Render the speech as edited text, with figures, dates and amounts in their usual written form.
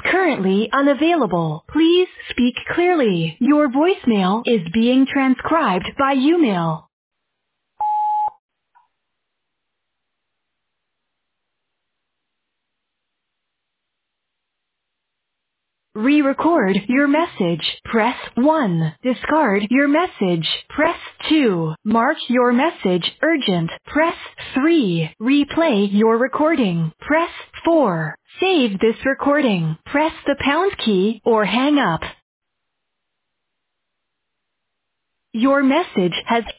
currently unavailable. Please speak clearly. Your voicemail is being transcribed by Umail. Re-record your message. Press 1. Discard your message. Press 2. Mark your message urgent. Press 3. Replay your recording. Press 4. Save this recording. Press the pound key or hang up. Your message has